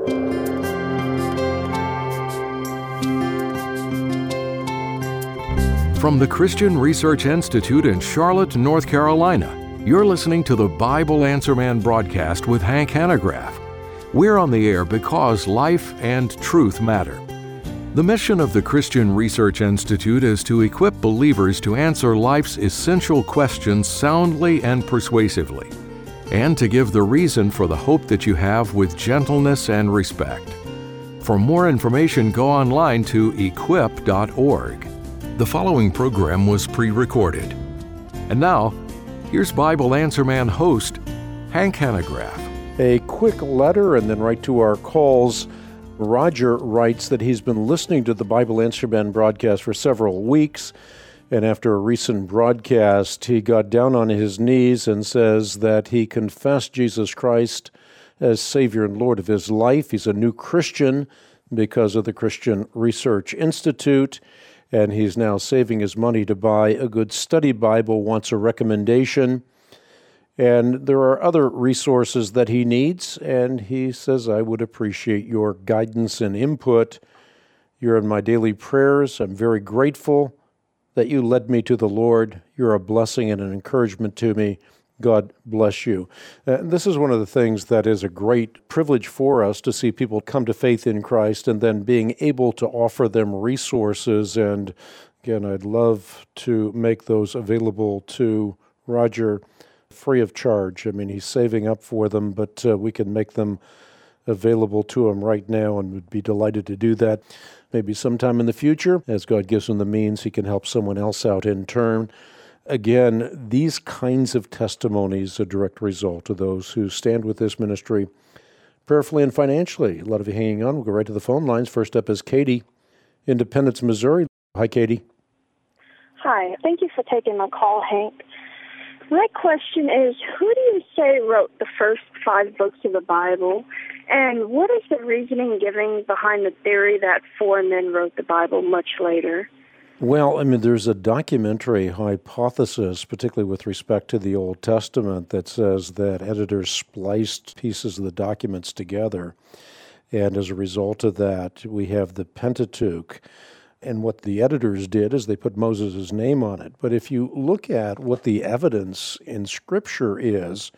From the Christian Research Institute in Charlotte, North Carolina, you're listening to the Bible Answer Man broadcast with Hank Hanegraaff. We're on the air because life and truth matter. The mission of the Christian Research Institute is to equip believers to answer life's essential questions soundly and persuasively, and to give the reason for the hope that you have with gentleness and respect. For more information, go online to equip.org. The following program was pre-recorded. And now, here's Bible Answer Man host, Hank Hanegraaff. A quick letter and then right to our calls. Roger writes that he's been listening to the Bible Answer Man broadcast for several weeks, and after a recent broadcast, he got down on his knees and says that he confessed Jesus Christ as Savior and Lord of his life. He's a new Christian because of the Christian Research Institute, and he's now saving his money to buy a good study Bible, wants a recommendation. And there are other resources that he needs, and he says, I would appreciate your guidance and input. You're in my daily prayers. I'm very grateful that you led me to the Lord. You're a blessing and an encouragement to me. God bless you. This is one of the things that is a great privilege for us, to see people come to faith in Christ and then being able to offer them resources. And again, I'd love to make those available to Roger free of charge. I mean, he's saving up for them, but we can make them available to him right now and would be delighted to do that. Maybe sometime in the future, as God gives him the means, he can help someone else out in turn. Again, these kinds of testimonies are a direct result of those who stand with this ministry prayerfully and financially. A lot of you hanging on. We'll go right to the phone lines. First up is Katie, Independence, Missouri. Hi, Katie. Hi. Thank you for taking my call, Hank. My question is, who do you say wrote the first 5 books of the Bible? And what is the reasoning given behind the theory that 4 men wrote the Bible much later? Well, I mean, there's a documentary hypothesis, particularly with respect to the Old Testament, that says that editors spliced pieces of the documents together. And as a result of that, we have the Pentateuch. And what the editors did is they put Moses' name on it. But if you look at what the evidence in Scripture is,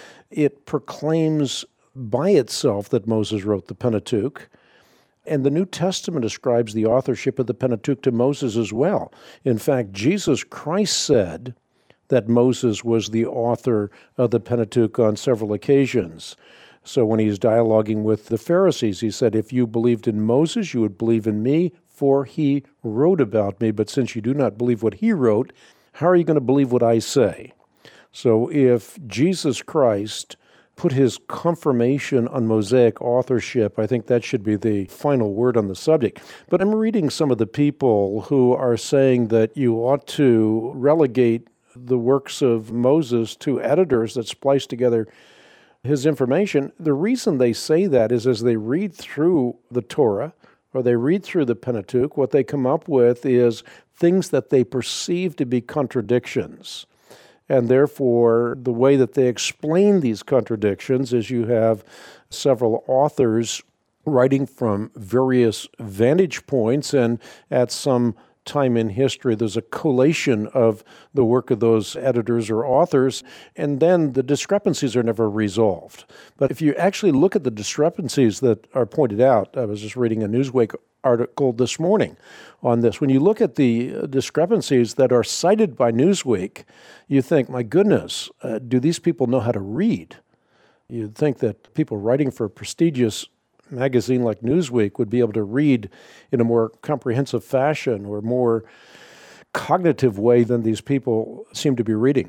it proclaims by itself that Moses wrote the Pentateuch. And the New Testament ascribes the authorship of the Pentateuch to Moses as well. In fact, Jesus Christ said that Moses was the author of the Pentateuch on several occasions. So when he's dialoguing with the Pharisees, he said, if you believed in Moses, you would believe in me, for he wrote about me. But since you do not believe what he wrote, how are you going to believe what I say? So if Jesus Christ put his confirmation on Mosaic authorship, I think that should be the final word on the subject. But I'm reading some of the people who are saying that you ought to relegate the works of Moses to editors that splice together his information. The reason they say that is as they read through the Torah, or they read through the Pentateuch, what they come up with is things that they perceive to be contradictions. And therefore, the way that they explain these contradictions is you have several authors writing from various vantage points, and at some time in history, there's a collation of the work of those editors or authors, and then the discrepancies are never resolved. But if you actually look at the discrepancies that are pointed out, I was just reading a Newsweek article this morning on this. When you look at the discrepancies that are cited by Newsweek, you think, my goodness, do these people know how to read? You'd think that people writing for a prestigious magazine like Newsweek would be able to read in a more comprehensive fashion or more cognitive way than these people seem to be reading.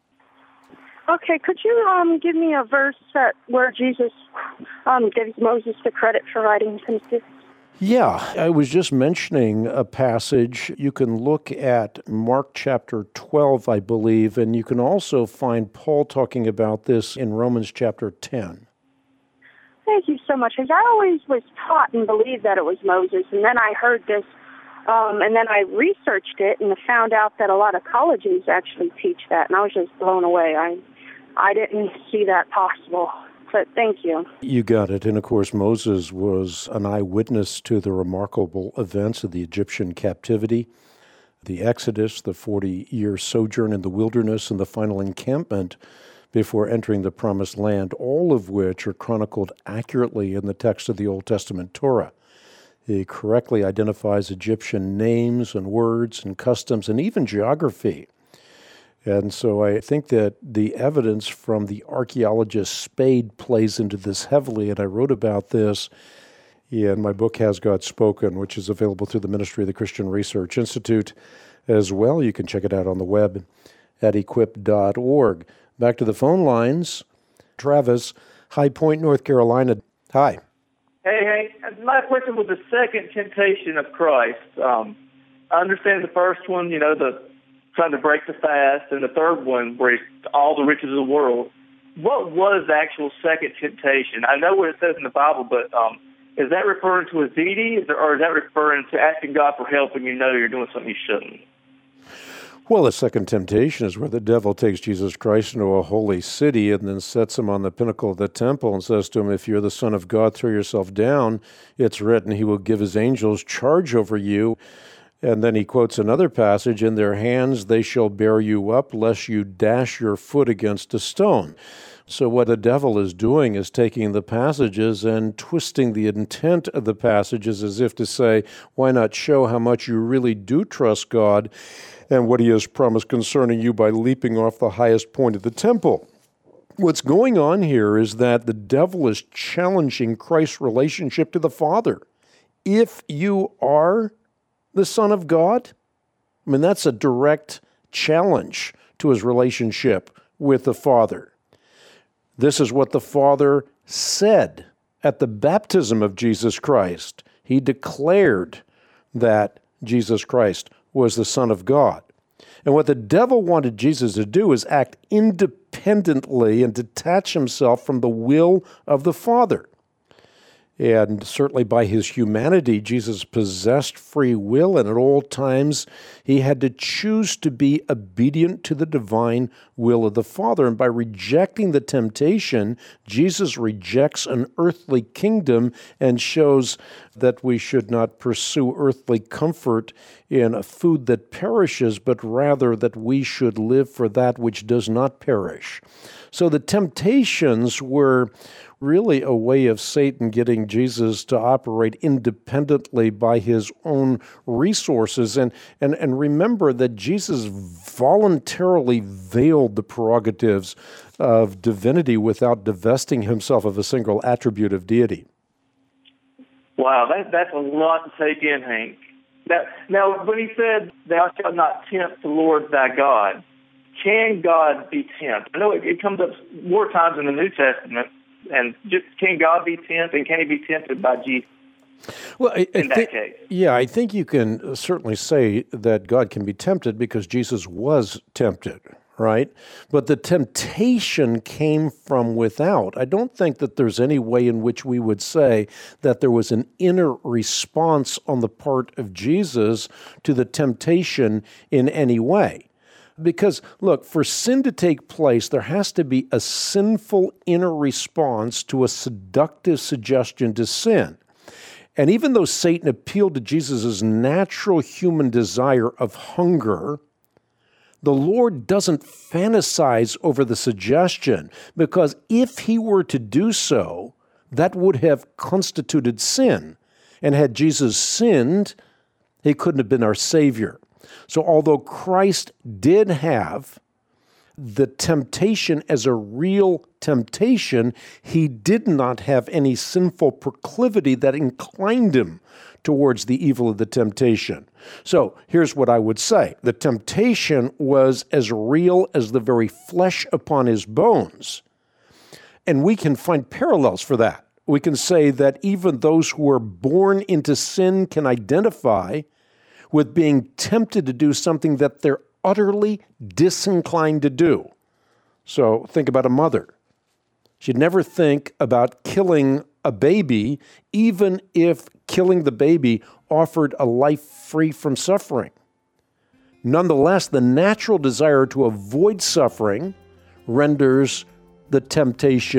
Okay, could you give me a verse where Jesus gives Moses the credit for writing the Pentateuch? Yeah, I was just mentioning a passage. You can look at Mark chapter 12, I believe, and you can also find Paul talking about this in Romans chapter 10. Thank you so much. Because I always was taught and believed that it was Moses, and then I heard this, and then I researched it and found out that a lot of colleges actually teach that, and I was just blown away. I didn't see that possible. but thank you. You got it. And of course, Moses was an eyewitness to the remarkable events of the Egyptian captivity, the Exodus, the 40-year sojourn in the wilderness, and the final encampment before entering the Promised Land, all of which are chronicled accurately in the text of the Old Testament Torah. He correctly identifies Egyptian names and words and customs and even geography. And so I think that the evidence from the archaeologist Spade plays into this heavily, and I wrote about this in my book, Has God Spoken, which is available through the Ministry of the Christian Research Institute as well. You can check it out on the web at equip.org. Back to the phone lines. Travis, High Point, North Carolina. Hi. Hey, my question was the second temptation of Christ. I understand the first one, the trying to break the fast, and the third one, where all the riches of the world. What was the actual second temptation? I know what it says in the Bible, but is that referring to a deity, or is that referring to asking God for help when you know you're doing something you shouldn't? Well, the second temptation is where the devil takes Jesus Christ into a holy city and then sets him on the pinnacle of the temple and says to him, if you're the Son of God, throw yourself down. It's written, he will give his angels charge over you. And then he quotes another passage, in their hands they shall bear you up, lest you dash your foot against a stone. So what the devil is doing is taking the passages and twisting the intent of the passages as if to say, why not show how much you really do trust God and what he has promised concerning you by leaping off the highest point of the temple. What's going on here is that the devil is challenging Christ's relationship to the Father. If you are the Son of God, I mean, that's a direct challenge to his relationship with the Father. This is what the Father said at the baptism of Jesus Christ. He declared that Jesus Christ was the Son of God. And what the devil wanted Jesus to do is act independently and detach himself from the will of the Father. And certainly by his humanity, Jesus possessed free will, and at all times he had to choose to be obedient to the divine will of the Father. And by rejecting the temptation, Jesus rejects an earthly kingdom and shows that we should not pursue earthly comfort in a food that perishes, but rather that we should live for that which does not perish. So the temptations were really a way of Satan getting Jesus to operate independently by his own resources. And remember that Jesus voluntarily veiled the prerogatives of divinity without divesting himself of a single attribute of deity. Wow, that's a lot to take in, Hank. Now, when he said, thou shalt not tempt the Lord thy God, can God be tempted? I know it comes up more times in the New Testament. And just, can God be tempted, and can he be tempted by Jesus? Well, in that case? Yeah, I think you can certainly say that God can be tempted because Jesus was tempted, right? But the temptation came from without. I don't think that there's any way in which we would say that there was an inner response on the part of Jesus to the temptation in any way. Because, look, for sin to take place, there has to be a sinful inner response to a seductive suggestion to sin. And even though Satan appealed to Jesus' natural human desire of hunger, the Lord doesn't fantasize over the suggestion, because if he were to do so, that would have constituted sin. And had Jesus sinned, he couldn't have been our Savior. So although Christ did have the temptation as a real temptation, he did not have any sinful proclivity that inclined him towards the evil of the temptation. So here's what I would say. The temptation was as real as the very flesh upon his bones. And we can find parallels for that. We can say that even those who are born into sin can identify with being tempted to do something that they're utterly disinclined to do. So think about a mother. She'd never think about killing a baby, even if killing the baby offered a life free from suffering. Nonetheless, the natural desire to avoid suffering renders the temptation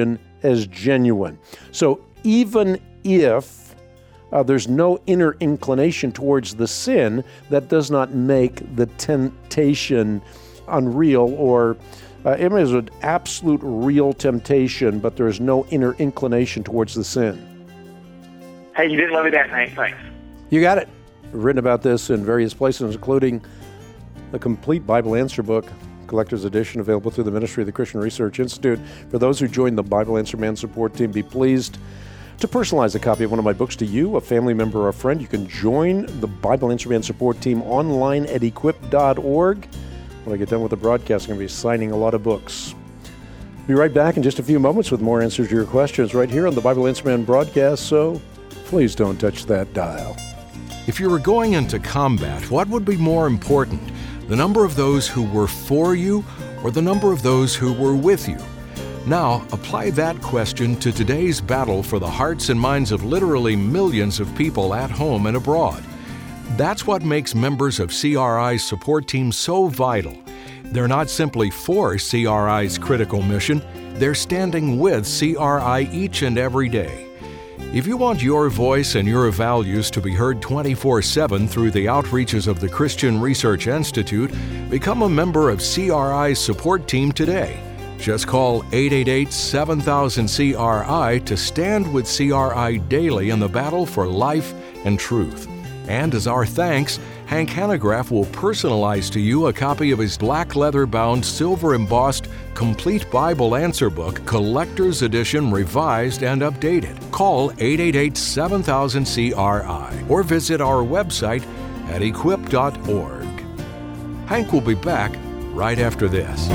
as genuine. So even if there's no inner inclination towards the sin, that does not make the temptation unreal, or it is an absolute real temptation, but there is no inner inclination towards the sin. Hey, you didn't let me down, Hank. Thanks. You got it. I've written about this in various places, including the complete Bible Answer book, collector's edition, available through the Ministry of the Christian Research Institute. For those who join the Bible Answer Man support team, be pleased to personalize a copy of one of my books to you, a family member, or a friend. You can join the Bible Answer Man support team online at equip.org. When I get done with the broadcast, I'm going to be signing a lot of books. Be right back in just a few moments with more answers to your questions right here on the Bible Answer Man broadcast, so please don't touch that dial. If you were going into combat, what would be more important? The number of those who were for you or the number of those who were with you? Now, apply that question to today's battle for the hearts and minds of literally millions of people at home and abroad. That's what makes members of CRI's support team so vital. They're not simply for CRI's critical mission, they're standing with CRI each and every day. If you want your voice and your values to be heard 24/7 through the outreaches of the Christian Research Institute, become a member of CRI's support team today. Just call 888-7000-CRI to stand with CRI daily in the battle for life and truth. And as our thanks, Hank Hanegraaff will personalize to you a copy of his black leather-bound, silver-embossed, complete Bible Answer book, Collector's Edition, revised and updated. Call 888-7000-CRI or visit our website at equip.org. Hank will be back right after this.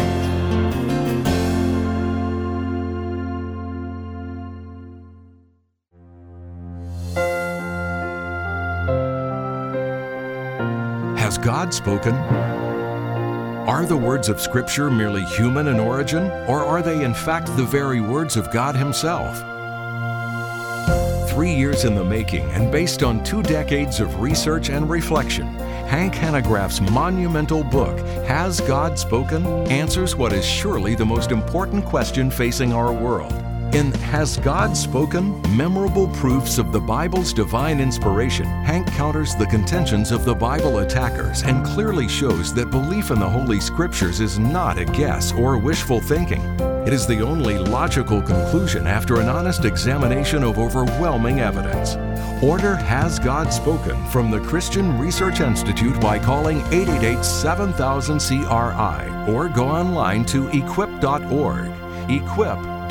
Has God spoken? Are the words of Scripture merely human in origin, or are they in fact the very words of God Himself? 3 years in the making and based on 2 decades of research and reflection, Hank Hanegraaff's monumental book, Has God Spoken?, answers what is surely the most important question facing our world. In Has God Spoken? Memorable Proofs of the Bible's Divine Inspiration, Hank counters the contentions of the Bible attackers and clearly shows that belief in the Holy Scriptures is not a guess or wishful thinking. It is the only logical conclusion after an honest examination of overwhelming evidence. Order Has God Spoken from the Christian Research Institute by calling 888-7000-CRI or go online to equip.org. Equip.org.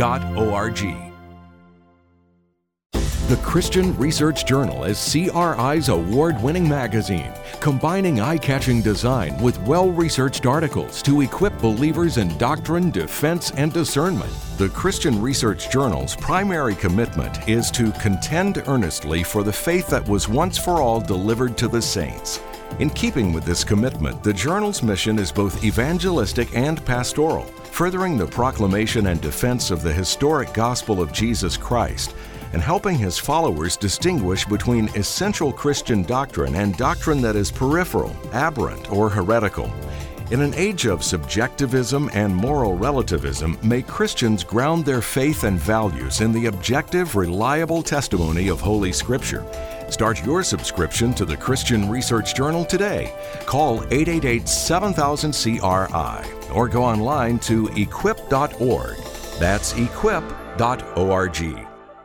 The Christian Research Journal is CRI's award-winning magazine, combining eye-catching design with well-researched articles to equip believers in doctrine, defense, and discernment. The Christian Research Journal's primary commitment is to contend earnestly for the faith that was once for all delivered to the saints. In keeping with this commitment, the journal's mission is both evangelistic and pastoral, furthering the proclamation and defense of the historic gospel of Jesus Christ, and helping his followers distinguish between essential Christian doctrine and doctrine that is peripheral, aberrant, or heretical. In an age of subjectivism and moral relativism, may Christians ground their faith and values in the objective, reliable testimony of Holy Scripture. Start your subscription to the Christian Research Journal today. Call 888-7000-CRI or go online to equip.org. That's equip.org.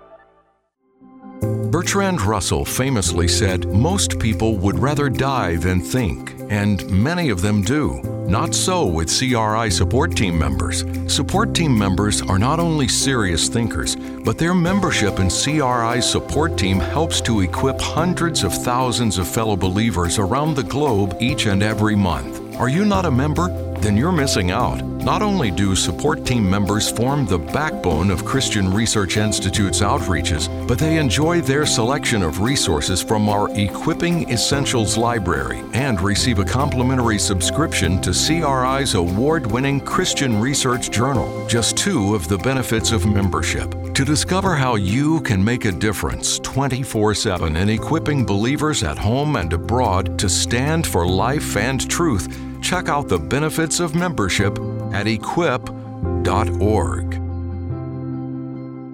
Bertrand Russell famously said, "Most people would rather die than think," and many of them do. Not so with CRI support team members. Support team members are not only serious thinkers, but their membership in CRI's support team helps to equip hundreds of thousands of fellow believers around the globe each and every month. Are you not a member? Then you're missing out. Not only do support team members form the backbone of Christian Research Institute's outreaches, but they enjoy their selection of resources from our Equipping Essentials library and receive a complimentary subscription to CRI's award-winning Christian Research Journal, just 2 of the benefits of membership. To discover how you can make a difference 24/7 in equipping believers at home and abroad to stand for life and truth, check out the benefits of membership at equip.org.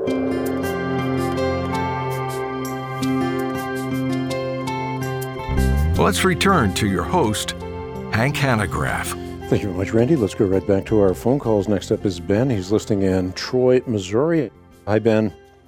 Let's return to your host, Hank Hanegraaff. Thank you very much, Randy. Let's go right back to our phone calls. Next up is Ben. He's listening in Troy, Missouri. Hi, Ben.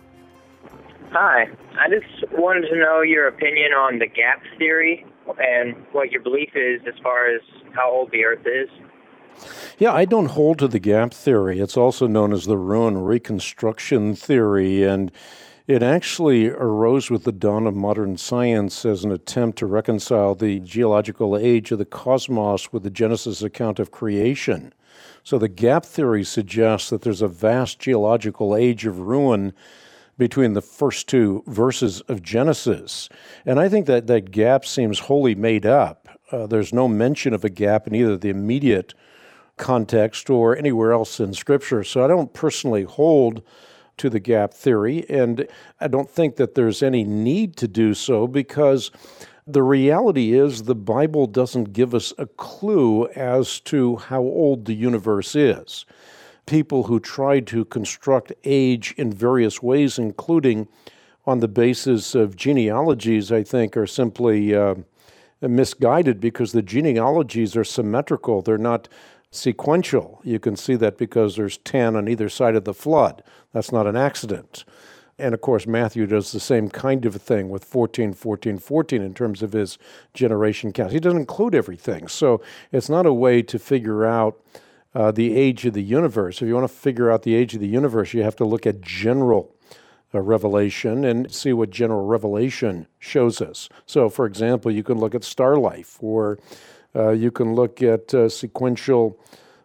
Hi. I just wanted to know your opinion on the gap theory and what your belief is as far as how old the Earth is. Yeah, I don't hold to the gap theory. It's also known as the ruin reconstruction theory, and it actually arose with the dawn of modern science as an attempt to reconcile the geological age of the cosmos with the Genesis account of creation. So the gap theory suggests that there's a vast geological age of ruin between the first two verses of Genesis. And I think that that gap seems wholly made up. There's no mention of a gap in either the immediate context or anywhere else in Scripture. So I don't personally hold to the gap theory, and I don't think that there's any need to do so, because the reality is the Bible doesn't give us a clue as to how old the universe is. People who try to construct age in various ways, including on the basis of genealogies, I think are simply misguided, because the genealogies are symmetrical. They're not sequential. You can see that because there's 10 on either side of the flood. That's not an accident. And of course, Matthew does the same kind of a thing with 14, 14, 14 in terms of his generation count. He doesn't include everything. So it's not a way to figure out the age of the universe. If you want to figure out the age of the universe, you have to look at general revelation and see what general revelation shows us. So, for example, you can look at star life, or you can look at sequential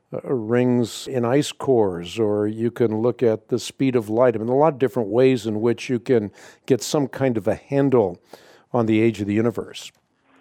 rings in ice cores, or you can look at the speed of light. I mean, a lot of different ways in which you can get some kind of a handle on the age of the universe.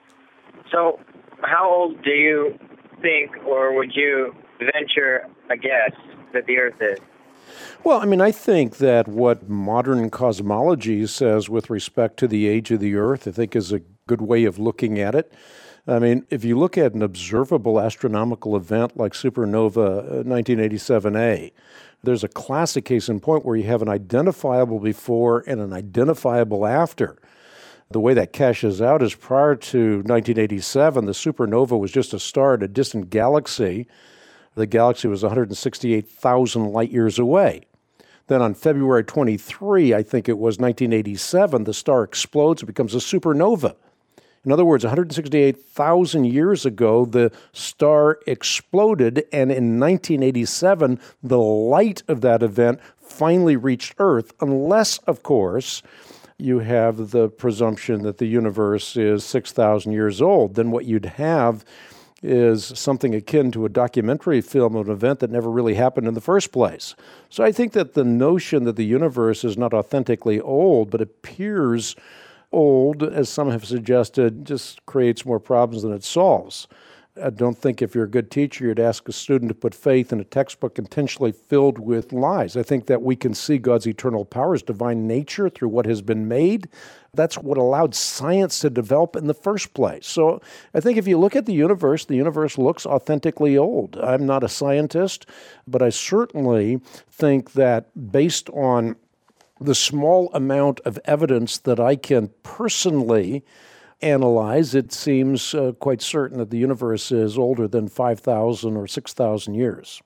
So, how old do you think, or would you venture a guess that the Earth is? Well, I mean, I think that what modern cosmology says with respect to the age of the Earth, I think is a good way of looking at it. I mean, if you look at an observable astronomical event like supernova 1987A, there's a classic case in point where you have an identifiable before and an identifiable after. The way that cashes out is prior to 1987, the supernova was just a star in a distant galaxy. The galaxy was 168,000 light years away. Then on February 23, I think it was 1987, the star explodes, it becomes a supernova. In other words, 168,000 years ago, the star exploded, and in 1987, the light of that event finally reached Earth, unless, of course, you have the presumption that the universe is 6,000 years old. Then what you'd have is something akin to a documentary film of an event that never really happened in the first place. So I think that the notion that the universe is not authentically old, but appears old, as some have suggested, just creates more problems than it solves. I don't think if you're a good teacher, you'd ask a student to put faith in a textbook intentionally filled with lies. I think that we can see God's eternal powers, divine nature through what has been made. That's what allowed science to develop in the first place. So I think if you look at the universe looks authentically old. I'm not a scientist, but I certainly think that based on the small amount of evidence that I can personally analyze, it seems quite certain that the universe is older than 5,000 or 6,000 years.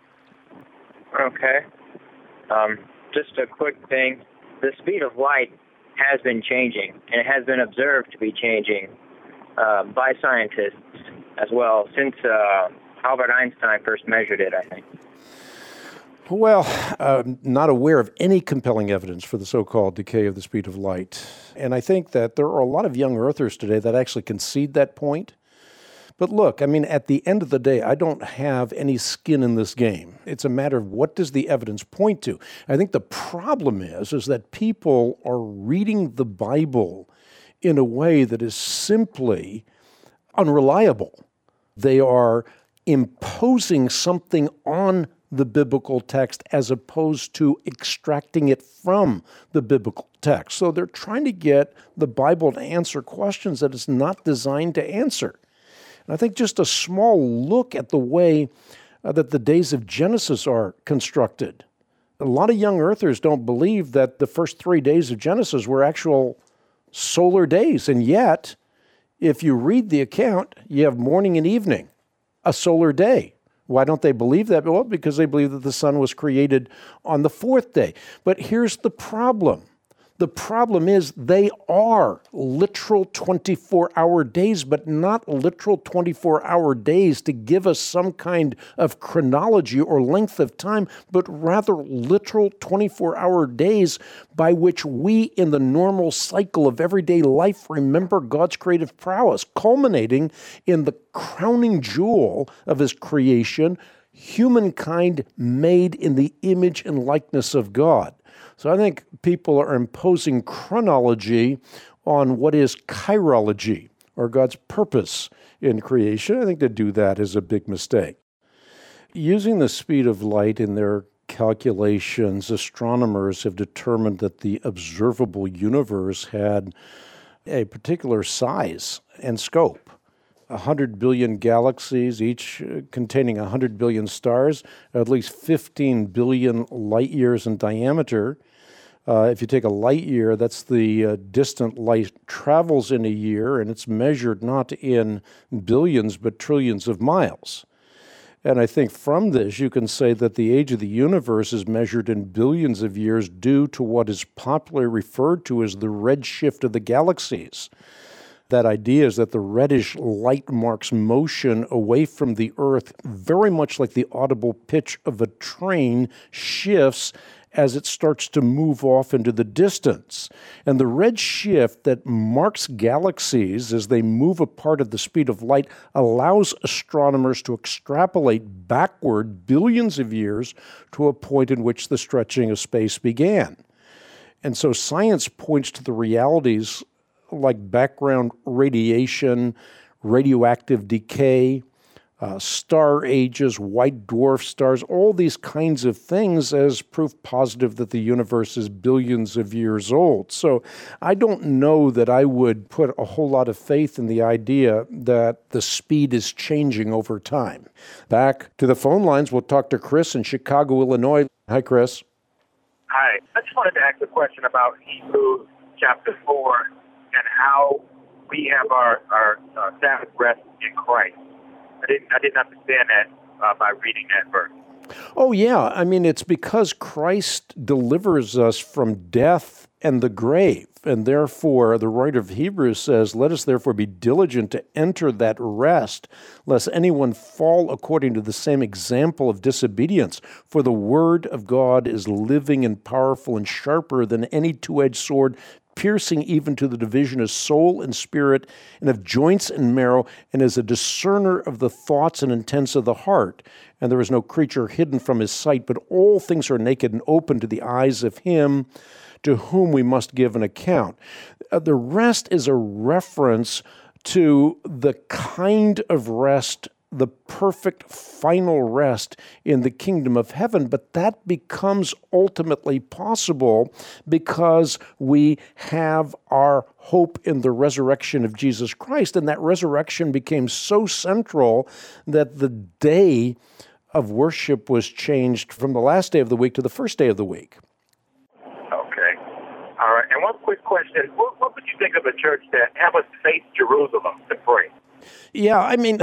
Okay. Just a quick thing. The speed of light has been changing, and it has been observed to be changing by scientists as well since Albert Einstein first measured it, I think. Well, not aware of any compelling evidence for the so-called decay of the speed of light. And I think that there are a lot of young earthers today that actually concede that point. But look, I mean, at the end of the day, I don't have any skin in this game. It's a matter of what does the evidence point to. I think the problem is that people are reading the Bible in a way that is simply unreliable. They are imposing something on the biblical text as opposed to extracting it from the biblical text. So they're trying to get the Bible to answer questions that it's not designed to answer. And I think just a small look at the way that the days of Genesis are constructed A lot of young earthers don't believe that the first 3 days of Genesis were actual solar days. And yet, if you read the account, you have morning and evening, a solar day. Why don't they believe that? Well, because they believe that the sun was created on the fourth day. But here's the problem. The problem is they are literal 24-hour days, but not literal 24-hour days to give us some kind of chronology or length of time, but rather literal 24-hour days by which we, in the normal cycle of everyday life, remember God's creative prowess, culminating in the crowning jewel of His creation, humankind made in the image and likeness of God. So I think people are imposing chronology on what is chirology, or God's purpose in creation. I think to do that is a big mistake. Using the speed of light in their calculations, astronomers have determined that the observable universe had a particular size and scope. 100 billion galaxies, each containing 100 billion stars, at least 15 billion light years in diameter. If you take a light year, that's the distant light travels in a year, and it's measured not in billions, but trillions of miles. And I think from this, you can say that the age of the universe is measured in billions of years due to what is popularly referred to as the redshift of the galaxies. That idea is that the reddish light marks motion away from the Earth, very much like the audible pitch of a train shifts as it starts to move off into the distance. And the red shift that marks galaxies as they move apart at the speed of light allows astronomers to extrapolate backward billions of years to a point in which the stretching of space began. And so science points to the realities like background radiation, radioactive decay, star ages, white dwarf stars, all these kinds of things as proof positive that the universe is billions of years old. So I don't know that I would put a whole lot of faith in the idea that the speed is changing over time. Back to the phone lines, we'll talk to Chris in Chicago, Illinois. Hi, Chris. Hi. I just wanted to ask a question about Hebrews chapter 4 and how we have our Sabbath rest in Christ. I didn't understand that by reading that verse. Oh, yeah. I mean, it's because Christ delivers us from death and the grave. And therefore, the writer of Hebrews says, let us therefore be diligent to enter that rest, lest anyone fall according to the same example of disobedience. For the word of God is living and powerful and sharper than any two-edged sword, piercing even to the division of soul and spirit and of joints and marrow, and is a discerner of the thoughts and intents of the heart. And there is no creature hidden from his sight, but all things are naked and open to the eyes of him to whom we must give an account. The rest is a reference to the kind of rest, the perfect final rest in the kingdom of heaven, but that becomes ultimately possible because we have our hope in the resurrection of Jesus Christ, and that resurrection became so central that the day of worship was changed from the last day of the week to the first day of the week. Okay. All right. And one quick question. What would you think of a church that have us face Jerusalem to pray? Yeah, I mean,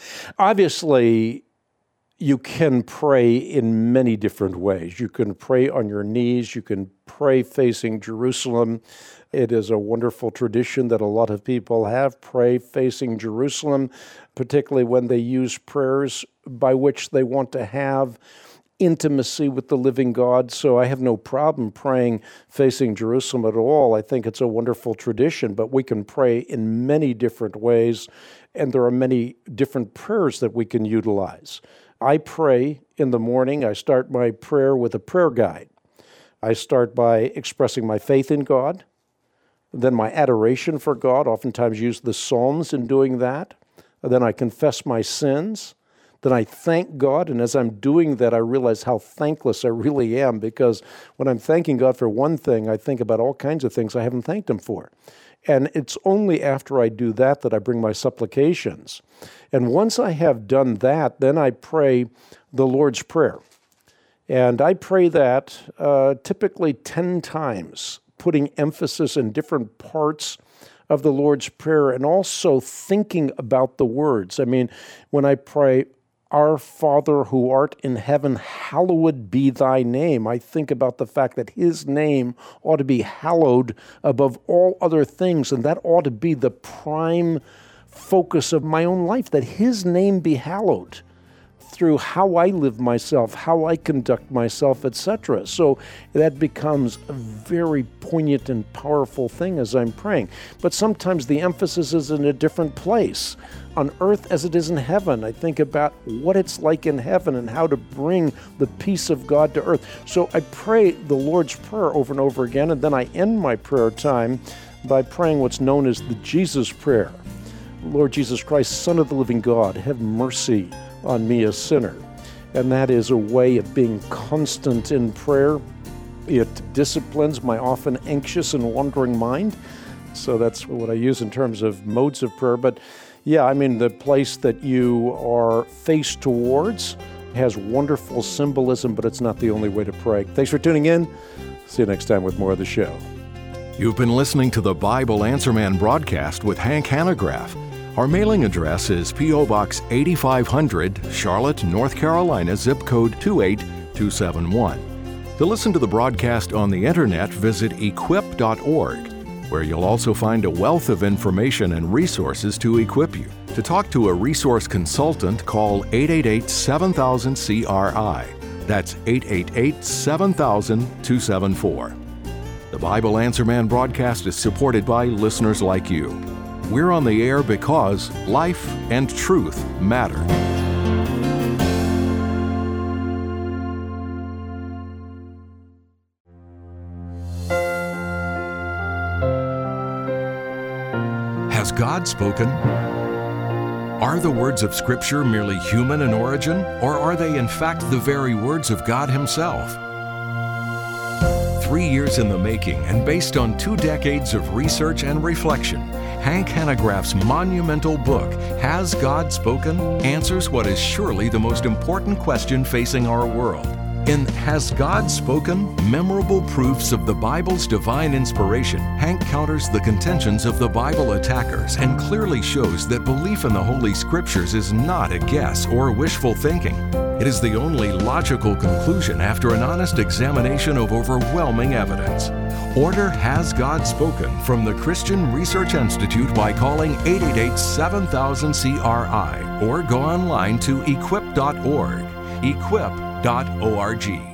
obviously, you can pray in many different ways. You can pray on your knees. You can pray facing Jerusalem. It is a wonderful tradition that a lot of people have, pray facing Jerusalem, particularly when they use prayers by which they want to have intimacy with the living God. So I have no problem praying facing Jerusalem at all. I think it's a wonderful tradition, but we can pray in many different ways, and there are many different prayers that we can utilize. I pray in the morning. I start my prayer with a prayer guide. I start by expressing my faith in God, then my adoration for God, oftentimes use the Psalms in doing that. Then I confess my sins. Then I thank God, and as I'm doing that, I realize how thankless I really am, because when I'm thanking God for one thing, I think about all kinds of things I haven't thanked Him for. And it's only after I do that that I bring my supplications. And once I have done that, then I pray the Lord's Prayer. And I pray that typically 10 times, putting emphasis in different parts of the Lord's Prayer and also thinking about the words. I mean, when I pray, Our Father who art in heaven, hallowed be thy name, I think about the fact that his name ought to be hallowed above all other things, and that ought to be the prime focus of my own life, that his name be hallowed through how I live myself, how I conduct myself, etc. So that becomes a very poignant and powerful thing as I'm praying. But sometimes the emphasis is in a different place, on earth as it is in heaven. I think about what it's like in heaven and how to bring the peace of God to earth. So I pray the Lord's Prayer over and over again, and then I end my prayer time by praying what's known as the Jesus Prayer. Lord Jesus Christ, Son of the living God, have mercy on me, a sinner. And that is a way of being constant in prayer. It disciplines my often anxious and wandering mind. So that's what I use in terms of modes of prayer. But yeah, I mean, the place that you are faced towards has wonderful symbolism, but it's not the only way to pray. Thanks for tuning in. See you next time with more of the show. You've been listening to the Bible Answer Man broadcast with Hank Hanegraaff. Our mailing address is P.O. Box 8500, Charlotte, North Carolina, zip code 28271. To listen to the broadcast on the internet, visit equip.org, where you'll also find a wealth of information and resources to equip you. To talk to a resource consultant, call 888-7000-CRI. That's 888-7000-274. The Bible Answer Man broadcast is supported by listeners like you. We're on the air because life and truth matter. Has God spoken? Are the words of Scripture merely human in origin, or are they in fact the very words of God Himself? 3 years in the making and based on 2 decades of research and reflection, Hank Hanegraaff's monumental book, Has God Spoken?, answers what is surely the most important question facing our world. In Has God Spoken? Memorable Proofs of the Bible's Divine Inspiration, Hank counters the contentions of the Bible attackers and clearly shows that belief in the Holy Scriptures is not a guess or wishful thinking. It is the only logical conclusion after an honest examination of overwhelming evidence. Order Has God Spoken from the Christian Research Institute by calling 888-7000-CRI or go online to equip.org. Equip.org.